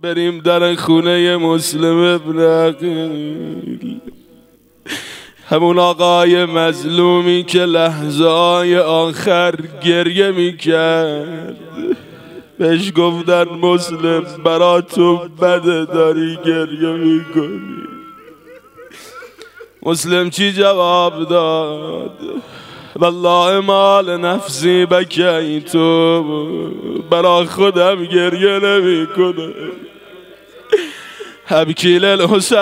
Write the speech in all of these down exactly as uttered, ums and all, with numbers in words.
بریم در خونه مسلم ابن عقیل، همون آقای مظلومی که لحظه‌های آخر گریه میکرد. بهش گفتن مسلم برا تو بده داری گریه میکنی. مسلم چی جواب داد؟ والله مال نفسی بکیتو، برا خودم گریه نمی کنه. ابکی للحسین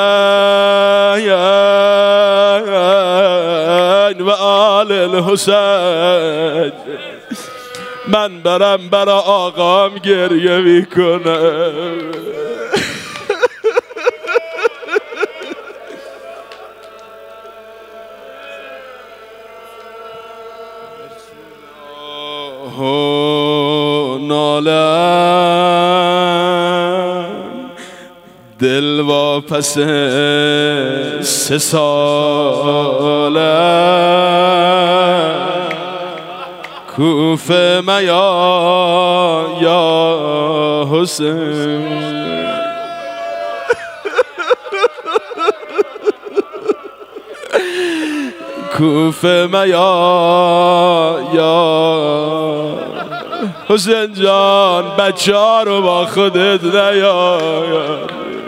و آل الحسین، من برم برا آقام گریه می کنم. نالم دل واپس سه ساله، کوفه میا یا حسین. کوفه میا یا حسین جان، بچه ها رو با خودت نیار.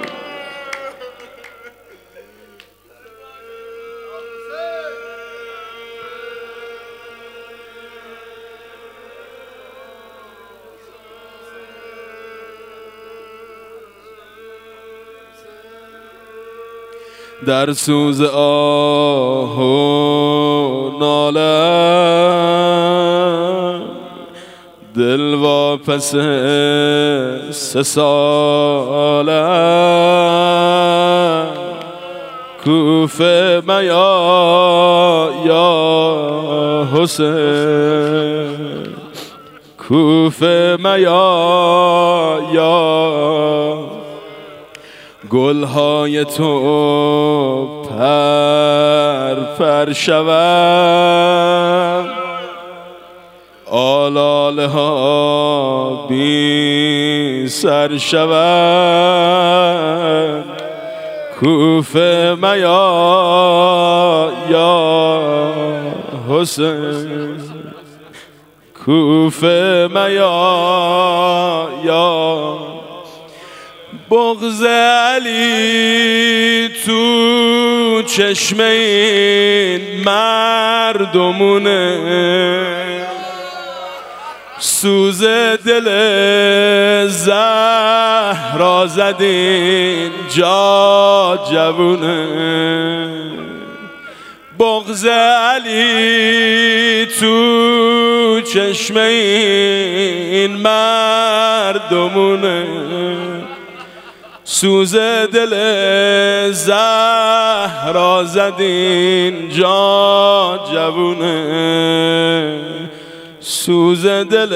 در سوز آه و نالم دل واپس سه ساله، کوفه میا یا حسین، کوفه میا یا. گلهای تو پر پر شود، آلاله ها بی سر شود، کوفه میا یا حسین، کوفه میا یا. بغض علی تو چشم این مردمونه، سوز دل زهرا زدین جا جوونه. بغض علی تو چشم این مردمونه، سوز دل زهرا زدین جا جوونه، سوز دل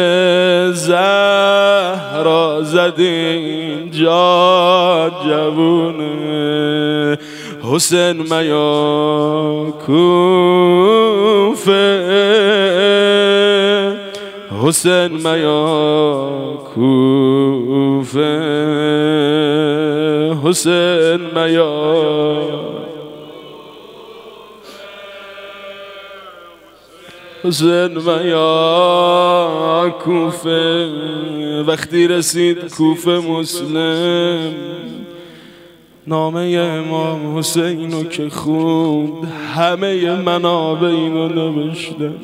زهرا زدین جا جوونه. حسین میا کوفه، حسین میا کوفه، حسین میا. حسین میا کوفه. وقتی رسید کوفه مسلم نامه امام حسینو که خوند، همه منابع اینو نوشتن.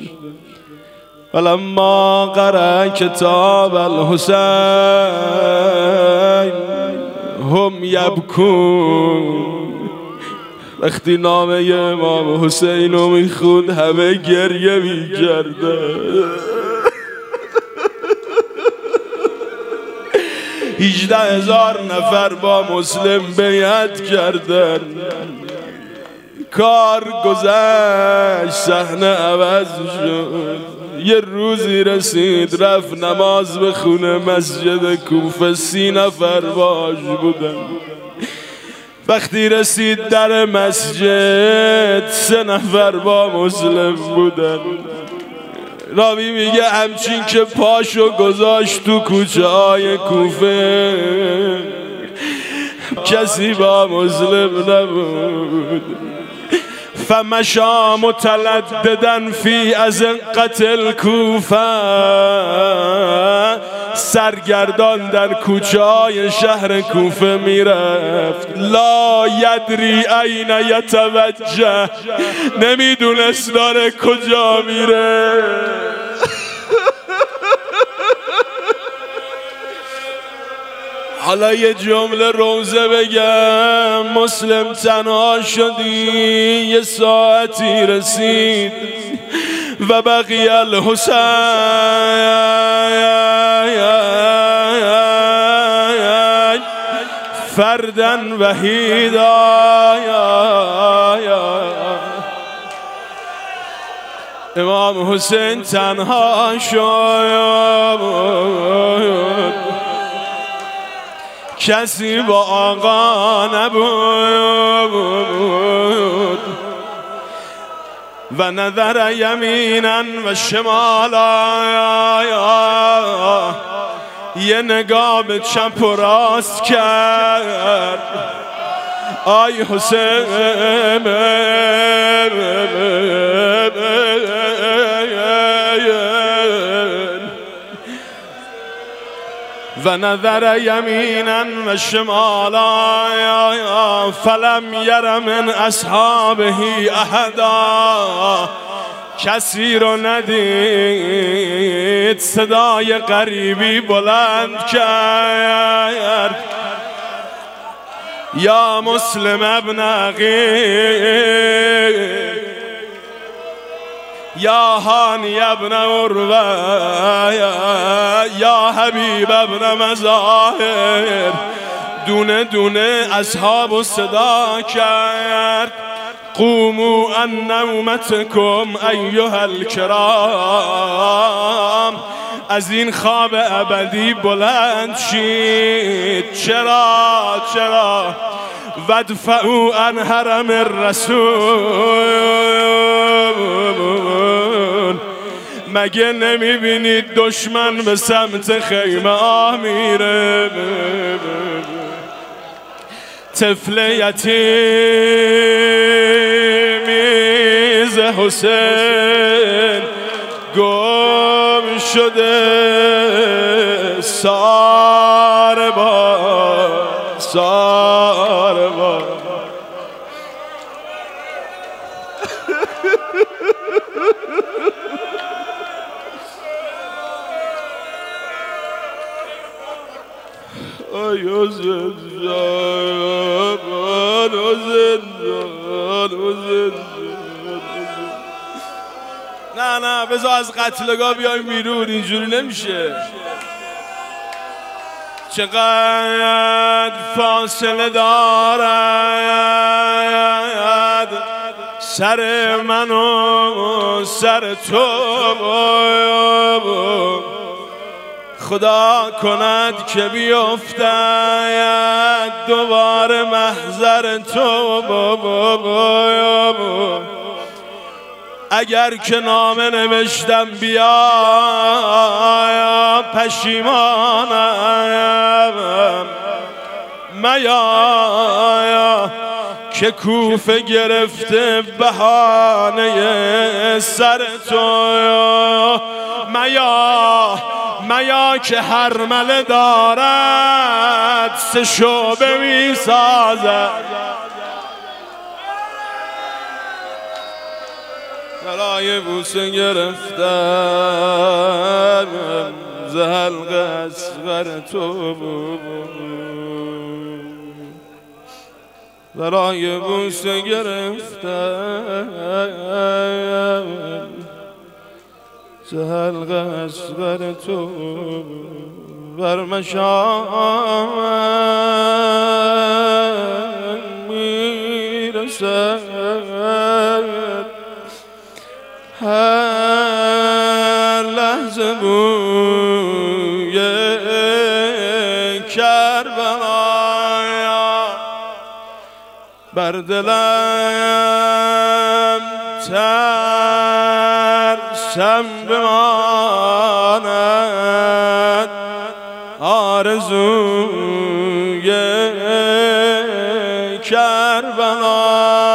ولما قرأ کتاب الحسین هم یبکون، وقتی نامه امام حسین رو میخوند همه گریه میکردن. هجده هزار نفر با مسلم بیعت کردن. کار گذشت، صحنه عوض شد. یه روزی رسید رفت نماز بخونه مسجد کوفه، سی نفر باش بودن. وقتی رسید در مسجد سه نفر با مسلم بودن. راوی میگه همچین که پاشو گذاشت تو کوچه های کوفه، کسی با مسلم نبود. فمشا متلددا فی ازقة الکوفه، سرگردان در کوچه های شهر کوفه میرفت. لا یدری این یتوجه، نمیدونست داره کجا میره. حالا یه جمله روزه بگم. مسلم تنها شدی، یه ساعتی رسید و بقی الحسین فردن وحیدا. امام حسین تنها شد، کسی با آقا نبود. و نظر یمینا و شمالا، یه نگاه به چپ و راست کرد. آی حسین و نظر یمینا و شمالا، فلم یر من اصحابه احدا، کسی رو ندید. صدای غریبی بلند کرد، یا مسلم ابن عقیل، یا هانی ابن عروه، یا حبیب ابن مظاهر. دونه دونه اصحاب و صدا کرد. قوموا عن نومتکم ایها الکرام، از این خواب ابدی بلند شید. چرا چرا وادفعوا عن حرم الرسول، مگه نمیبینید دشمن به سمت خیمه آه میره؟ طفل یتیمی ز حسین گم شده، سار با سار با. آی حسین جان، حسین جان، حسین جان. نه نه بذار از قتلگاه بیایم بیرون، اینجوری نمیشه. چقدر فاصله دارد سر من و سر تو، خدا کند که بیفتد دوباره محضر تو. اگر که نامه نوشتم بیا پشیمانم، میا که کوفه گرفته بهانه سر تو. میا میا که هرمله دارد سه شعبه می سازد. برای بوسه گرفتم ز حلق اصغر تو، برای بوسه گرفتم ز حلق اصغر تو. بر مشام میرسد هر لحظه بوی کربلا، بر دلم ترسم بماند آرزوی کربلا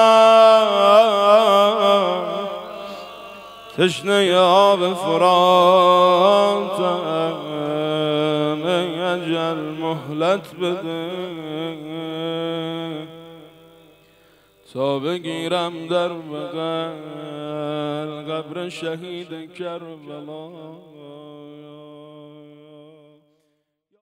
تشنه آب فراتم ای اجل مهلت بده تا بگیرم در بغل قبر شهید کربلا.